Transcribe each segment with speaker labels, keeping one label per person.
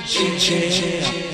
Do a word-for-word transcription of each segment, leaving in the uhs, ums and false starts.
Speaker 1: in jail.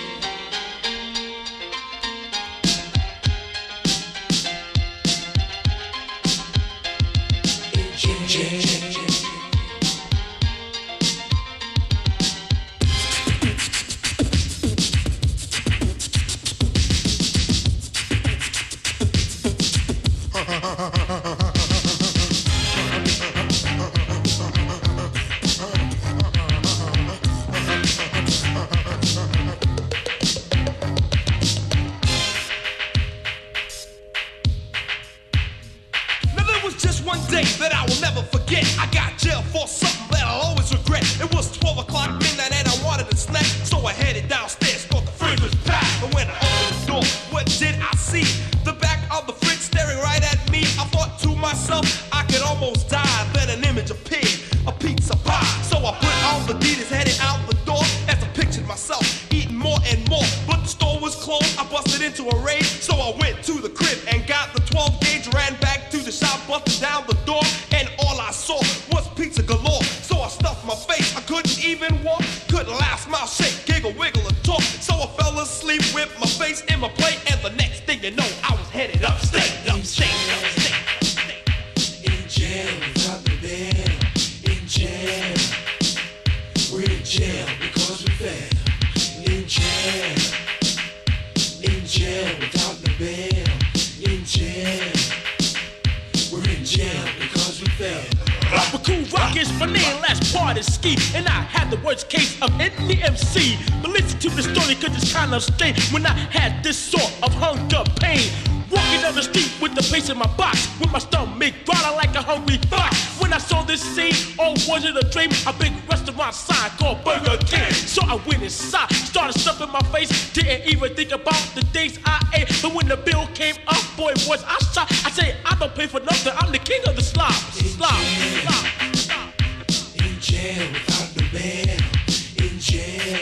Speaker 2: When I had this sort of hunger pain, walking down the street with the pace in my box, with my stomach growling like a hungry fox. When I saw this scene, oh, was it a dream? A big restaurant sign called Burger King. So I went inside, started stuffing my face, didn't even think about the days I ate. But when the bill came up, boy, was I shocked. I said, I don't pay for nothing, I'm the king of the slop. Slop, slop, slop.
Speaker 1: In jail without the bail. In jail.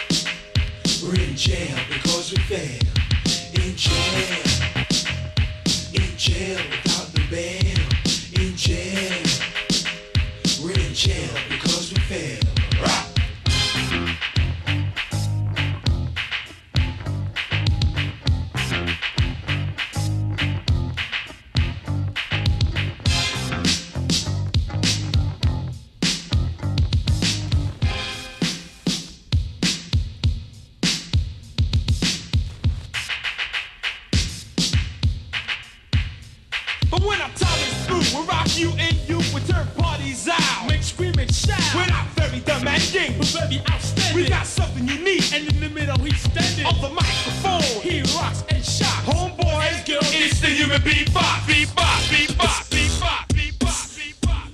Speaker 1: We're in jail because we fail. In jail. In jail without the bail. In jail. We're in jail because we fail. Rock.
Speaker 2: You and you would turn parties out. Make scream and shout. We're not very demanding, but very outstanding. We got something unique, and in the middle he's standing on the microphone. He rocks and shocks. Homeboys, girls, it's the human beatbox, beatbox, beatbox, beatbox, beatbox, beatbox,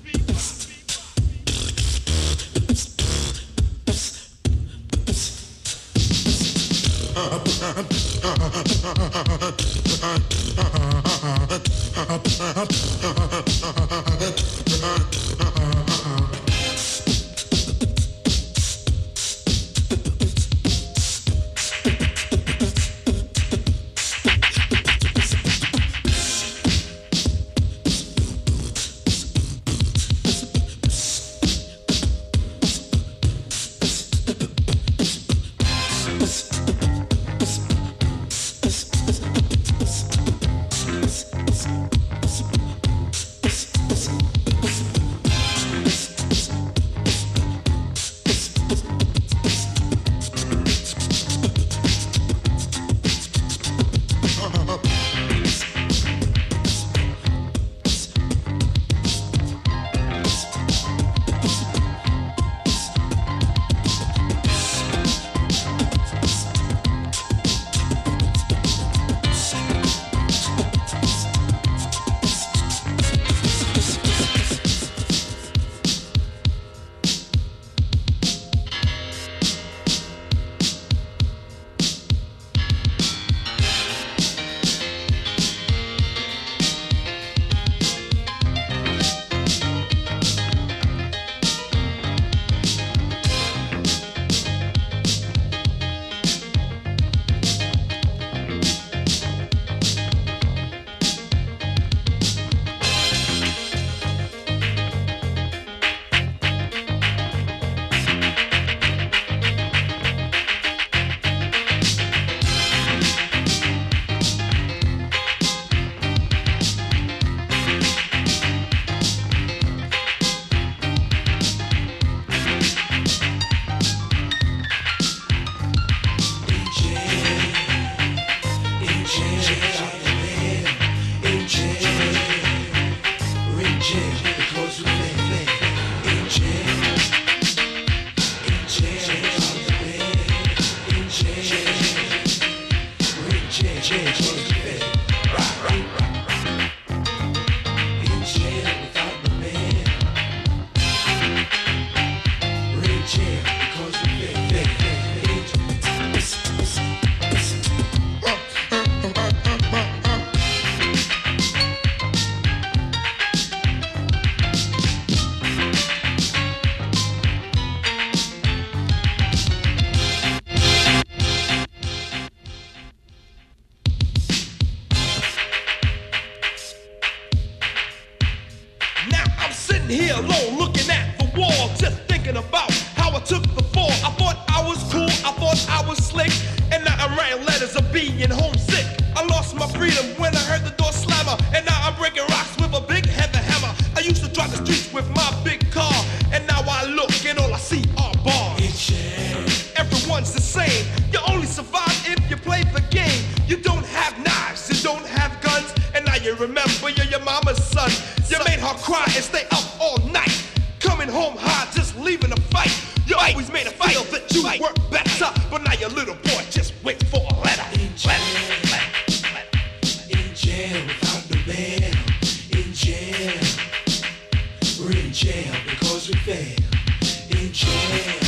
Speaker 1: jail because we fail. In jail. In jail. In jail. We're in jail. Jail because we fail. Right, right, right. In jail without the man. We're in jail because we fail.
Speaker 2: Here alone looking at the wall, just thinking about how I took the fall. I thought I was cool, I thought I was slick, and now I'm writing letters of being homesick. I lost my freedom when I heard the door slammer, and now I'm breaking rocks with a big heavy hammer. I used to drive the streets with my big car, and now I look and all I see are bars. Everyone's the same, you only survive if you play the game. You don't have knives, you don't have guns, and now you remember you're your mama's son. You made her cry and stay up all night, coming home high, just leaving a fight. You always made her feel that you were better, but now your little boy just wait for a letter.
Speaker 1: In jail, in jail without the man. In jail, we're in jail because we fail. In jail.